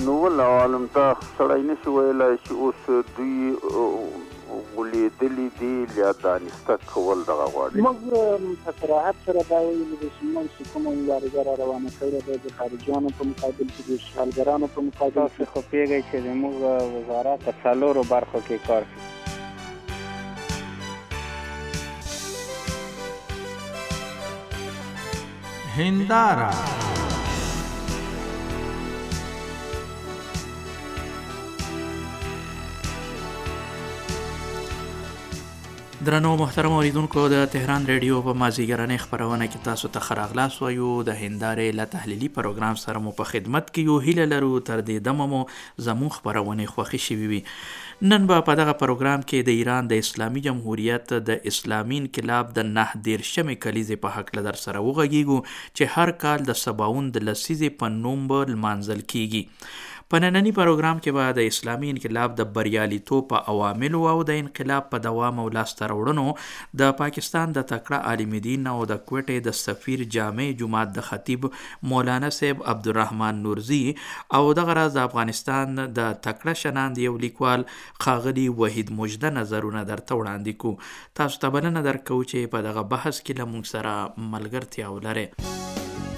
نو ولا عالم ته سړی نشي ویلی چې اوس دوی ولیدلي دي یا دانسته کول دغه غواړي. موږ په صراحت سره دا ویلي دي چې موږ چې کومه مبارزه را روانه کړې ده د خارجیانو په مقابل کې د اشغالګرانو په مقابل کې، خو پوهېږئ چې زموږ وزارت په څلورو برخو کې کار کوي. هنداره درنو محترم اوریدونکو د تهران ریډیو په مازیګرنۍ خپرونه کې تاسو ته ښه راغلاست وایو. د هندارې له تحلیلي پروګرام سره مو په خدمت کې یو. هیله لرو تر دې دمه مو زموږ خپرونې خوښې شوې وي. نن به په دغه پروګرام کې د ایران د اسلامي جمهوریت د اسلامي انقلاب د 19 کلیزې په هکله در سره وغږیږو چې هر کال د سباوون د لسیزې په نوم به لمانځل کیږي. په ننني پروګرام کې به د اسلامي انقلاب د بریالیتوب په عواملو او د انقلاب په دوام او لاسته راوړنو د پاکستان د تکړه عالم دین او د کوټې د سفیر جامع جماعت د خطیب مولانا صاحب عبدالرحمن نورزی او دغه راز د افغانستان د تکړه شناند یو لیکوال ښاغلي وحید مجده نظرونه درته وړاندې کو. تاسو ته بلنه درکو چې په دغه بحث کې له موږ سره ملګرتیا ولرئ.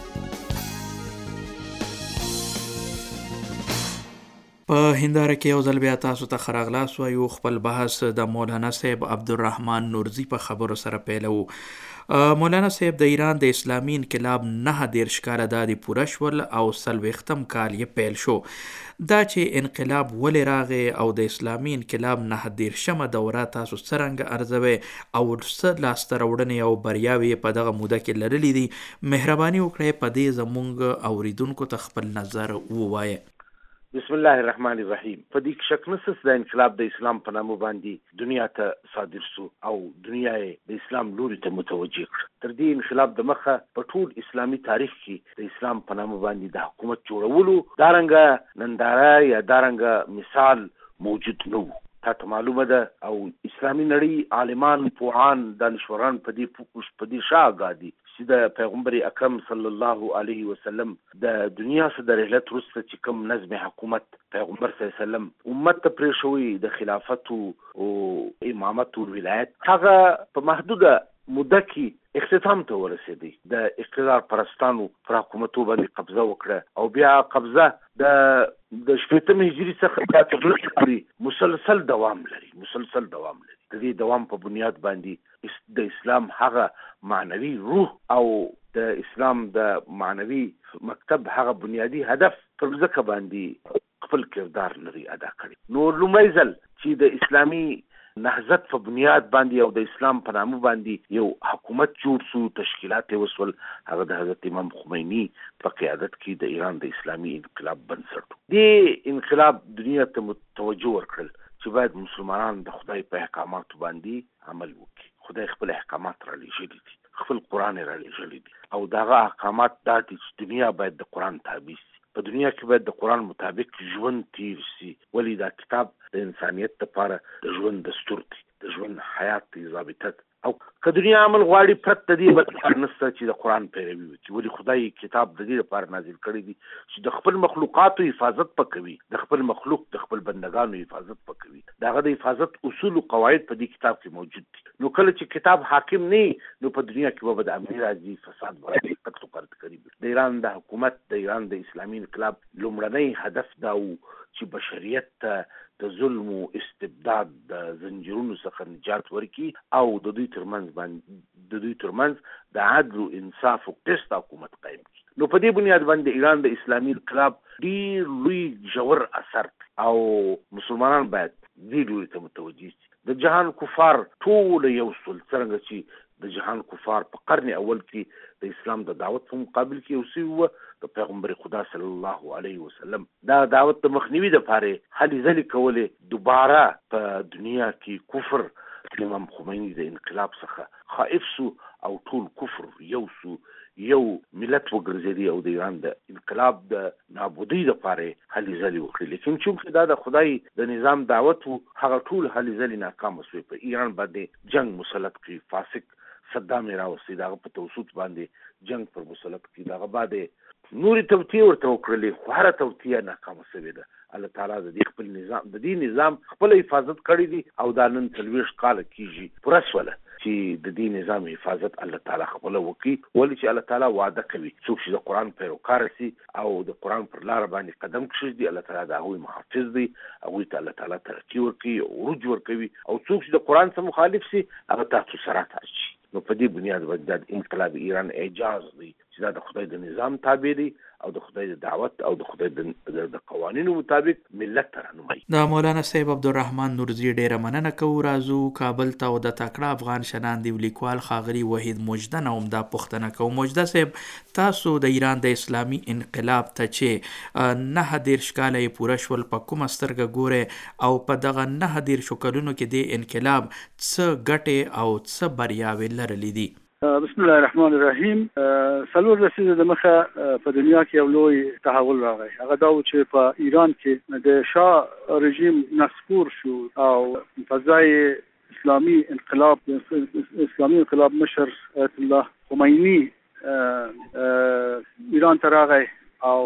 په هنداره کې یو ځل بیا تاسو ته ښه راغلاست وایو. خپل بحث د مولانا صاحب عبدالرحمن نورزی په خبرو سره پیلوو. مولانا صاحب د ایران د اسلامي انقلاب 19 کاله دادې پوره شول او 40 کال یې پیل شو. دا چې انقلاب ولې راغی او د اسلامي انقلاب 19 دوره تاسو څرنګه ارزوي او څه لاسته راوړنې او بریاوې په دغه موده کې لرلې دي، مهرباني وکړئ په دې زموږ اوریدونکو ته خپل نظر ووایئ. بسم الله الرحمن الرحیم. په دې کې شک نشته د انقلاب د اسلام په نامه باندې دنیا ته صادر شو او دنیا یې د اسلام لوري ته متوجه کړ. تر دې انقلاب د مخه په ټول اسلامي تاریخ کې د اسلام په نامه باندې د حکومت جوړولو دارنګه ننداره یا دارنګه مثال موجود نه و. تاسو معلومه ده او اسلامي نړۍ عالمان پوهان دانشوران په دې شاګادي چې د پیغمبر اکرم صلی الله علیه وسلم د دنیا څخه د رحلت وروسته چې کوم نظم حکومت پیغمبر صلی الله علیه وسلم امت ته پرې شوی د خلافت او امامت او ولایت، هغه په محدوده موده کې اختتام ته ورسېدی. د اقتدار پرستانو پر حکومتو باندې قبضه وکړه او بیا قبضه د 15 هجري څخه تر اوسه پورې مسلسل دوام لري. د دې دوام په بنیاد باندې د اسلام هغه معنوي روح او د اسلام د معنوي مکتب هغه بنیادی هدف پر ځکه باندې خپل کردار لري ادا کړی. نو لومړی ځل چې د اسلامي نهضت په بنیاد باندې او د اسلام په نامه باندې یو حکومت جوړ شو، تشکیلات وسول، هغه د حضرت امام خمینی په قیادت کې د ایران د اسلامي انقلاب بنسټ. دې انقلاب دنیا ته متوجه ورکړل چې باید مسلمانان د خدای په احکاماتو باندې عمل وکړي. خدای خپل احکامات را لېږلي دي، خپل قرآن را لېږلی دي او دغه احکامات دا دي چې دنیا باید د قرآن تابع شي. په دنیا کې باید د قرآن مطابق ژوند تیر شي، ولی دا کتاب د انسانیت لپاره د ژوند دستور دی، د ژوند حیات دی، ضابطه ده. او که دنیا عمل غواړي پرته د دې بل نشته چې د قرآن پیروي وکړي، ولې خدای کتاب د دې لپاره نازل کړی دی چې د خپل مخلوقاتو حفاظت پکوي، د خپل مخلوق د خپل بندگانو حفاظت پکوي. دغه د حفاظت اصول او قواعد په دې کتاب کې موجود دي. نو کله چې کتاب حاکم نه نو په دنیا کې به د امنیت راځي، فساد راځي، قتل و قتل کوي. د ایران د حکومت د ایران د اسلامي انقلاب لومړنی هدف دا و چې بشریت ته د ظلم او استبداد د زنجیرونو څخه نجات ورکړي او د دوی ترمنځ د عدل او انصاف او قسط حکومت قائم کړي. نو په دې بنیاد باندې ایران د اسلامي انقلاب ډیر لوی ژور اثر او مسلمانان باید دې لوري ته متوجه شي. د جهان کفار ټول یو سل، څرنګه چې د جهان کفار په قرن اول کې د اسلام د دعوت په مقابل کې اوسېږي. د پیغمبر خدا صلی الله علیه وسلم دا دعوت د مخنیوي لپاره هلې ځلې کولې. دوباره په دنیا کې کفر امام خمینی د انقلاب څخه خائف سو او ټول کفر یو ملت وګرځېدی او د ایران د انقلاب د نابودۍ لپاره هلې ځلې وکړي. لیکن چونکې دا د خدای د نظام دعوت و، هغه ټول هلې ځلې ناکامه شوې. په ایران باندې جنگ مسلط کړي، فاسق صدام راوستي، دغه په توسط باندې جنگ پر مسلط کړي. دغه بعد نوري توطیه ورته وکړلې، خو هره توطیه ناکامه شوې ده. الله تعالی د دې خپل نظام، د دې نظام خپل حفاظت کړی دی او دا نن 40 کاله کېږي پوره شوله چې د دې نظام حفاظت الله تعالی خپل وکړي. ولې چې الله تعالی وعده کوي څوک چې د قرآن پیروکار شي او د قرآن پر لاره باندې قدم کېږدي، الله تعالی د هغوی محافظ دی، هغوی ته الله تعالی ترقي ورکوي او عروج ورکوي. او څوک چې د قرآن څخه مخالف شي هغه تاسو سرات اچي. نو په دې بنیاد باندې د انقلاب ایران اعجاز دی چې دا د خدای د نظام تابع دی او د خدای د دعوت او د خدای د قوانینو مطابق ملت ته رهنمایي. د مولانا صاحب عبدالرحمن نورزي ډیره مننه کوو. راځو کابل ته او د تکړه افغان شناندي لیکوال ښاغلي وحید مجده نه هم دا پوښتنه کوو. مجده صاحب، تاسو د ایران د اسلامي انقلاب ته چې 9 کاله یې پوره شول په کومه سترګه ګورئ او په دغه 9 کلونو کې د انقلاب څه ګټې او څه بریاوې لرلې دي؟ بسم الله الرحمن الرحیم. 4 لسیزه د مخه په دنیا کې یو لوی تحول راغی. هغه دا و چې په ایران کې د شاه رژیم نسکور شو او په ځای اسلامي انقلاب مشر آیت الله خمینی ایران ته راغی او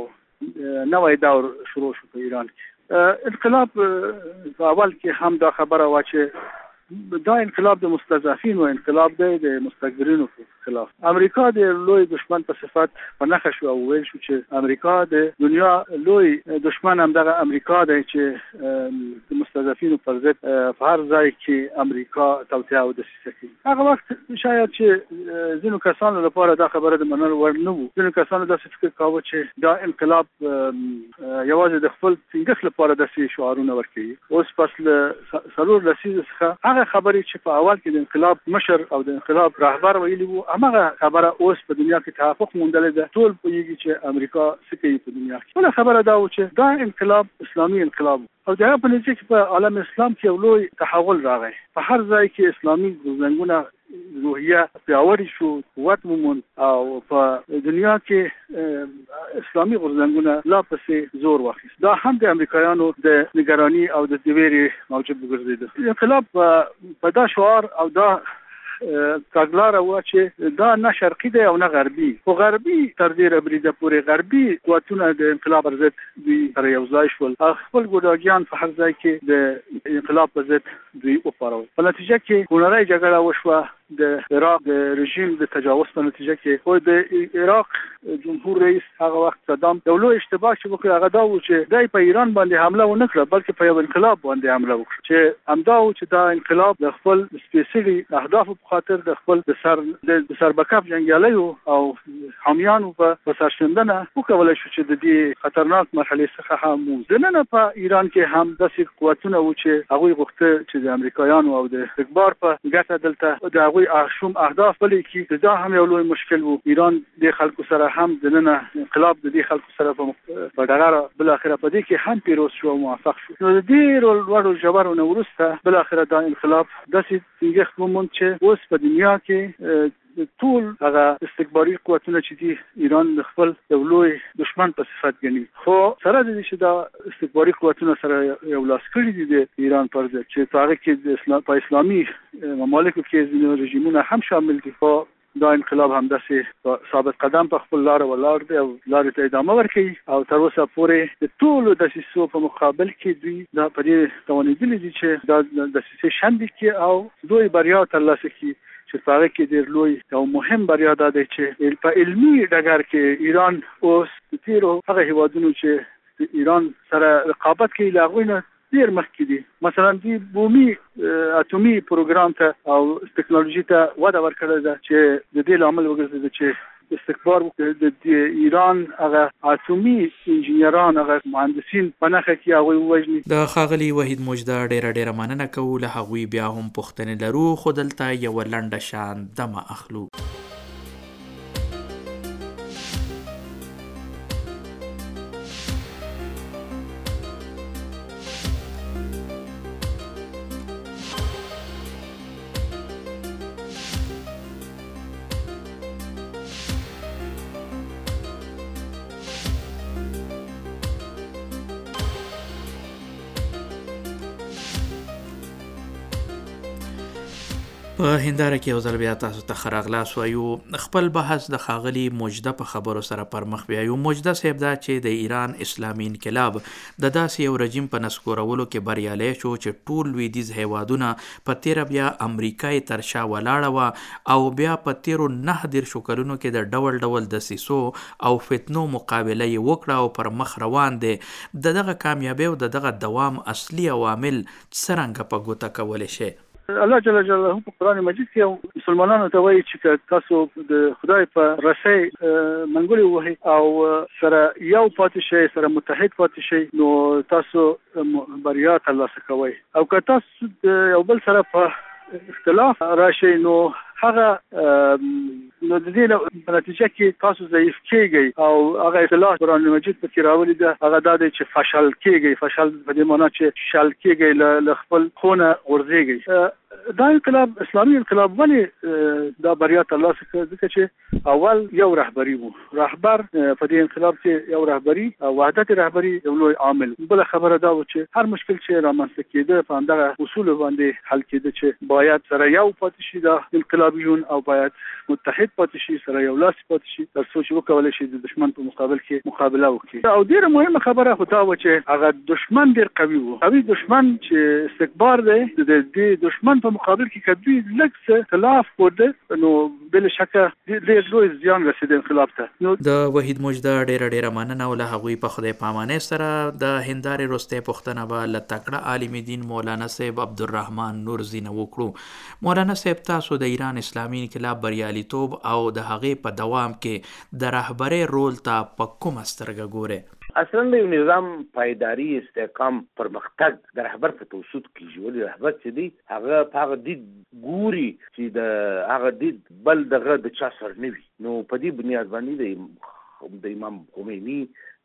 نوی دور شروع شو په ایران کې. انقلاب په اول کې هم دا خبره وا چې دا انقلاب د مستضعفینو انقلاب دی، د مستكبرینو خلاف. امریکا د لوی دشمن په صفت په نښه شو او ویل شو چې امریکا د دنیا لوی دشمن هم دغه امریکا دی چې د مستضعفینو پر ضد په هر ځای کې امریکا توطیه او دسیسه کوي. هغه وخت شاید چې ځینو کسانو لپاره دا خبره د منلو وړ نه وو. ځینو کسانو داسې فکر کاوه چې دا انقلاب یوازې د خپل ټینګښت لپاره داسې شعارونه ورکوي. اوس پس له 4 لسیزو څخه هغه خبرې چې په اول کې د انقلاب مشر او د انقلاب رهبر ویلي وو، همغه خبره اوس په دنیا کې تحقق موندلې ده. ټول پوهېږي چې امریکا څه کوي په دنیا کې. بله خبره دا و چې دا انقلاب اسلامي انقلاب او د هغه په نتیجه کې په عالم اسلام کې یو لوی تحول راغی. په هر ځای کې اسلامي غورځنګونه روحیه پیاوړې شو، قوت وموند او په دنیا کې اسلامي غورځنګونه لا پسې زور واخیست. دا هم د امریکایانو د نگرانی او د ویرې موجب وګرځېده. انقلاب په دا شعار او دا تګلاره و چې دا نه شرقي دی او نه غربي. خو غربي تر ډېره بریده پورې غربي قوتونه د انقلاب پر ضد دوی سره یو ځای شول. خپل ګوډاګیان په هر ځای کې د انقلاب پر ضد دوی وپارول. په نتیجه کې خونړۍ جګړه وشوه د عراق د رژیم د تجاوز په نتیجه کې. خو د عراق جمهور رئیس هغه وخت صدام یو لوی اشتباه چې وکړ هغه دا و چې دای په ایران باندې حمله ونه کړه، بلکې په یو انقلاب باندې حمله وکړه چې همدا و چې دا انقلاب د خپل سپیڅلي اهدافو په خاطر د خپل د سربکف جنګیالیو او حامیانو په سرښندنه وکولای شو چې د دې خطرناک مرحلې څخه هم دننه په ایران کې هم داسې قوتونه و چې هغوی غوښته چې د امریکایانو او د استکبار په ګټه دلته د هغوی شوم اهداف بلې کې دا هم یو لوی مشکل و. ایران د خلکو سره هم دننه انقلاب د دې خلکو سره په ډغره بالاخره په دې کې هم پیروز شو او موفق شو. نو د ډېرو لوړو ژورو نه وروسته بالاخره دا انقلاب داسې ټینګښت وموند چې اوس په دنیا کې ټول هغه استکباري قوتونه چې دي ایران د خپل یو لوی دشمن په صفت ګڼي. خو سره د دې چې دا استکباري قوتونه سره یو لاس کړي دي د ایران پر ضد چې په هغه کې په اسلامي ممالکو کې ځینې رژیمونه هم شامل دي. خو دا انقلاب هم داسې ثابت قدم په خپل لاره ولاړ دی او لارې ته ادامه ورکوي او تر اوسه پورې د ټولو دسیسو په مقابل کې دوی دا په دې توانېدلي دي چې دا دسیسې شنډې کړي او دوی بریا ترلاسه کړي. چې په هغه کې ډېر لوی او مهم بریا دا دی چې په علمي ډګر کې ایران اوس د تېرو هغه هېوادونو چې ایران سره رقابت کوي له هغوی نه ډېر مخکې دي. مثلا دوی بومي اټومي پروګرام ته او ټکنالوژي ته وده ورکړې ده چې د دې لامل وګرځېده چې استکبار د ایران هغه اټومي انجینران هغه مهندسین په نښه کې هغوی ووژني. د ښاغلي وحید مجده ډېره مننه کوو. له هغوی بیا هم پوښتنې لرو خو دلته یوه لنډه شان دمه اخلو. په هنداره کې یو ځل بیا تاسو ته ښه راغلاست وایو. خپل بحث د ښاغلي مجده په خبرو سره پر مخ بیایو. مجده صاحب دا چې د ایران اسلامي انقلاب د داسې یو رژیم په نسکورولو کې بریالی شو چې ټول لویدیځ هیوادونه په تیره بیا امریکا یې تر شا ولاړه وه او بیا په تیرو 9 کلونو کې د ډول ډول دسیسو او فتنو مقابله یې وکړه او پر مخ روان دی. د دغه کامیابۍ او د دغه دوام اصلي عوامل څرنګه په ګوته کولی شي؟ الله جل جلاله په قرآن مجید کې مسلمانانو ته وایي چې تاسو د خدای په رسۍ منګولې ووهئ او سره یو پاتې شئ، سره متحد پاتې شئ، نو تاسو بریا ترلاسه کوئ. او که تاسو د یو بل سره په اختلاف راشئ نو هغه نو د دې په نتیجه کې تاسو ضعیف کېږئ او هغه اصطلاح قرآن مجید پکې راولي ده، هغه دا دی چې فشل کېږئ. فشل په دې معنا چې شل کېږئ، له خپل خونه غورځېږئ. دا انقلاب اسلامي انقلاب ولې دا بریا ترلاسه کړه؟ ځکه چې اول یو رهبري وو. رهبر په دې انقلاب کې یو رهبري او وحدت رهبري یو لوی عامل. بل خبره دا و چې هر مشکل چې رامنځته کېده په همدغه اصول باندې حل کېده چې باید سره یو پاتې شي د انقلابیون او باید متحد پاتې شي، سره یو لاس پاتې شي، تر څو چې وکولای شي د دشمن په مقابل کې مقابله وکړي. او ډېره مهمه خبره خو دا و چې هغه دشمن ډېر قوي و. قوي دشمن چې استکبار دی، د دې دشمن په مقابل کې کدوی لږ څه خلاف ورده نو بل شکه ډېر لوی زیان رسېد انقلاب ته. نو د وحید مجده ډېره مننه او له هغوی په خدای پامانۍ سره د هندارې وروستۍ پوښتنه به له تکړه عالم دین مولانا صاحب عبدالرحمن نورزي نه وکړو. مولانا صاحب، تاسو د ایران اسلامي انقلاب بریالیتوب او د هغې په دوام کې د رهبرۍ رول ته په کومه سترګه ګورئ؟ اصلا د یو نظام پایداری، استحکام، پرمختګ د رهبر په توسط کېږي. ولې رهبر چې دی هغه په هغه دید ګوري چې د هغه دید بل دغه د چا سر نه وي. نو په دې بنیاد باندې د امام خمیني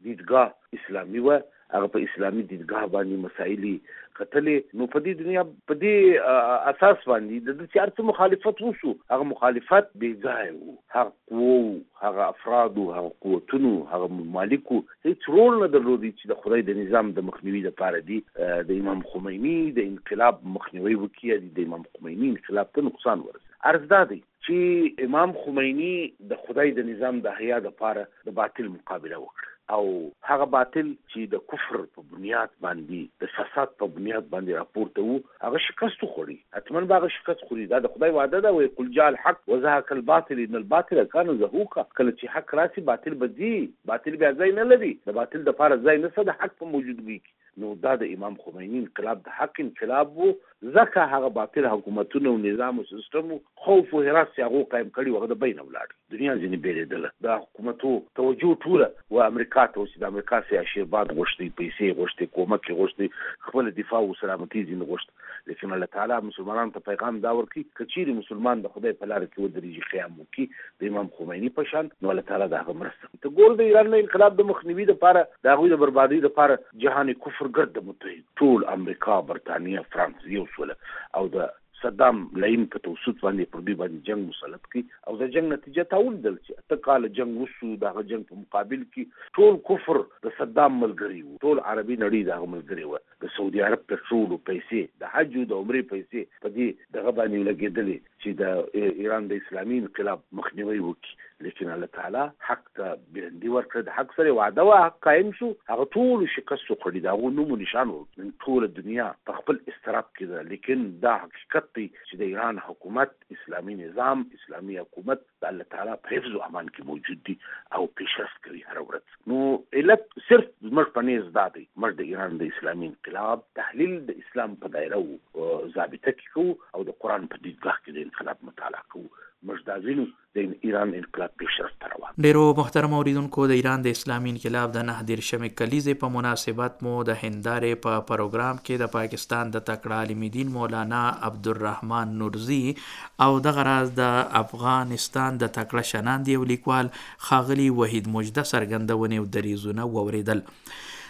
دیدګاه اسلامي وه، هغه په اسلامي دیدګاه باندې مسایلې کتلې. نو په دې دنیا په دې اساس باندې د چې هر څه مخالفت وشو، هغه مخالفت بې ځایه و. هغه قوو، هغه افرادو، هغه قوتونو، هغه ممالکو هیڅ رول نه درلودی چې د خدای د نظام د مخنیوي لپاره دی د امام خمیني د انقلاب مخنیوي وکړي، د امام خمیني انقلاب ته نقصان ورسوي. عرض دا دی چې امام خمیني د خدای د نظام د احیا لپاره د باطل مقابله وکړه او هغه باطل چې د کفر په بنیاد باندې، د فساد په بنیاد باندې راپورته وو، هغه شکست خوري. حتما به هغه شکست خوري. دا د خدای وعده ده، وایي قل جاء الحق وزهق الباطل ان الباطل كان زهوقا. کله چې حق راسي باطل به ځي، باطل بیا ځای نه لري. د باطل دپاره ځای نشته د حق په موجودګۍ کې. نو دا د امام خمیني انقلاب د حق انقلاب وو، ځکه هغه باطل حکومتونه او نظام او سیستم خوف او هراس چې هغه قائم کړي وغه د بین ولاړ. دنیا ځینې بیرېدله. د حکومتو توجه ټوله و امریکا ته، چې د امریکا سي آشیرباد غوښتي، پیسې غوښتي، کومک غوښتي، خپل دفاع او سلامتي ځینې غوښتي. لیکن الله تعالی مسلمانانو ته پیغام دا ورکړي که چیرې مسلمان د خدای په لاره کې ودرېږي، قیام وکړي د امام خمیني په شان، نو الله تعالی د هغه مرسته کوي. ته ګور د ایران انقلاب د مخنیوي لپاره، د هغوی د بربادۍ لپاره جهان کفر ګرد متحد ټول امریکا، برطانیه، فرانس یو سوله او د صدام لاین په توسط باندې پر دوی باندې جنگ مسلط کړي او د جنگ نتیجه ته ولیدل چې 8 کاله جنگ وشو. دغه جنگ په مقابل کې ټول کفر د صدام ملګري وو، ټول عربي نړۍ دغه ملګري وو. د سعودي عرب پټرول او پیسې، د حج او د عمرې پیسې په دې دغه باندې لګېدلې چې د ایران د اسلامي انقلاب مخنیوي وکړي. لیکن الله تعالی حق ته بیرندي ورکړه، د حق سره وعده وه، حق قایم شو، هغه ټول شکست وخوړي. د هغو نوم و نشان و ټول دنیا په خپل اضطراب کې ده. لیکن دا حقیقت دی چې د ایران حکومت، اسلامي نظام، اسلامي حکومت د الله تعالی په حفظ او امان کې موجود دي او پیشرفت کوي هر ورځ. نو علت صرف زموږ په نیز دا دی، موږ د ایران د اسلامي انقلاب تحلیل د اسلام په دایره او ضابطه کې کوو او د قرآن په دیدګاه کې د انقلاب مطالعه کوو. موږ دا وینو د ایران انقلاب پیشرفت روان. ډیرو محترم اوریدونکو، د ایران د اسلامي انقلاب د 19 کلیزې په مناسبت مو د هندارې په پروګرام کې د پاکستان د تکړه عالم دین مولانا عبدالرحمن نورزي او دغه راز د افغانستان د تکړه شناندې او لیکوال ښاغلي وحید مجده څرګندونې او دریځونه واوریدل.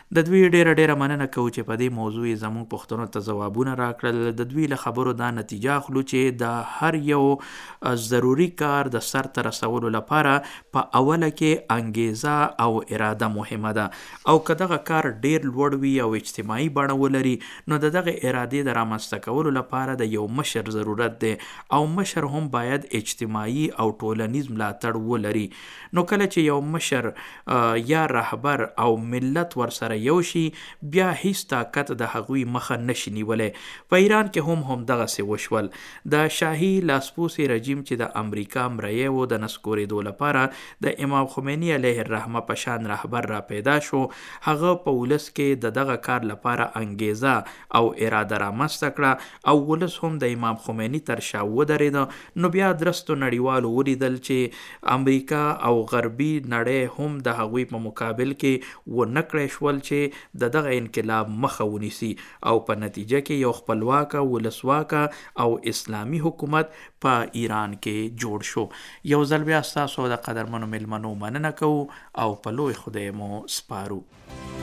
د دوی ډیره مننه کوو چې په دې موضوع زموږ پوښتنو ته ځوابونه راکړل. د دوی له خبرو دا نتیجه اخلو چې د هر یو ضروري کار د سر ته رسولو لپاره په اوله کې انګیزه او اراده مهمه ده، او که دغه کار ډیر لوړ وي او اجتماعي بڼه ولري نو د دغه ارادې د رامنځته کولو لپاره د یو مشر ضرورت دی، او مشر هم باید اجتماعي او ټولنیز ملاتړ ولري. نو کله چې یو مشر یا رهبر او ملت ورسره یو شي بیا هیڅ طاقت د هغوی مخه نشي نیولی. په ایران کې هم دغسې وشول. د شاهي لاسپوڅي رژیم چې د امریکا مریی و د نسکورېدو لپاره د امام خمیني علیه الرحمه په شان رهبر را پیدا شو. هغه په ولس کې د دغه کار لپاره انګیزه او اراده رامنځته کړه او ولس هم د امام خمیني تر شا ودرېده. نو بیا درستو نړیوالو ولیدل چې امریکا او غربي نړۍ هم د هغوی په مقابل کې ونه کړی شول چې د دغه انقلاب مخه ونیسي، او په نتیجه کې یو خپلواکه ولسواکه او اسلامي حکومت په ایران کې جوړ شو. یو ځل بیا ستاسو د قدرمنو مېلمنو مننه کوو او په لوی خدای مو سپارو.